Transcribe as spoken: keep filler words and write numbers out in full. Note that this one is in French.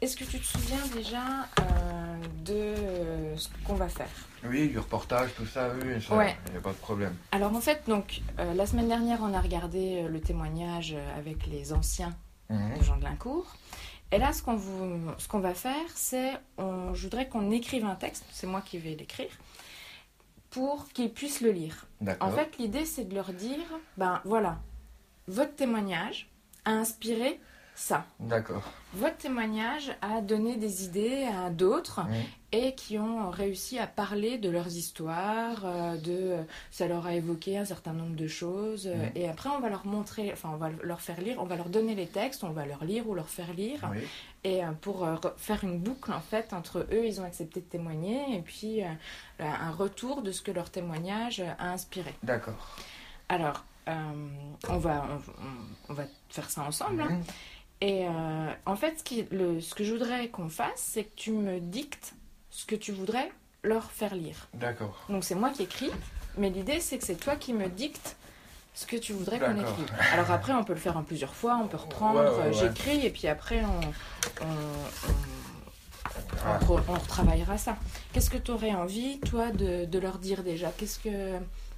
est-ce que tu te souviens déjà euh, de ce qu'on va faire? Oui, du reportage, tout ça, oui, ça, Ouais. il n'y a pas de problème. Alors en fait, donc, euh, la semaine dernière, on a regardé euh, le témoignage euh, avec les anciens Mhm. de Jean de Lincourt. Et là, ce qu'on, vous, ce qu'on va faire, c'est, on, je voudrais qu'on écrive un texte, c'est moi qui vais l'écrire, pour qu'ils puissent le lire. D'accord. En fait, l'idée, c'est de leur dire, ben voilà, votre témoignage a inspiré ça. D'accord. Votre témoignage a donné des idées à d'autres Mhm. et qui ont réussi à parler de leurs histoires, euh, de, ça leur a évoqué un certain nombre de choses. euh, Mhm. Et après, on va leur montrer, enfin, on va leur faire lire, on va leur donner les textes, on va leur lire ou leur faire lire. Oui. Et euh, pour euh, re- faire une boucle, en fait, entre eux, ils ont accepté de témoigner, et puis euh, un retour de ce que leur témoignage a inspiré. D'accord. Alors, euh, on, va, on, on- on va faire ça ensemble. hein. Mhm. Et euh, en fait, ce, qui, le, ce que je voudrais qu'on fasse, c'est que tu me dictes ce que tu voudrais leur faire lire. D'accord. Donc c'est moi qui écris, mais l'idée c'est que c'est toi qui me dictes ce que tu voudrais qu'on D'accord. écrive. Alors après, on peut le faire en plusieurs fois, on peut reprendre, Ouais, ouais, ouais. euh, j'écris, et puis après on, on, on, Ah. on re- on retravaillera ça. Qu'est-ce que tu aurais envie, toi, de, de leur dire déjà? Qu'est-ce que,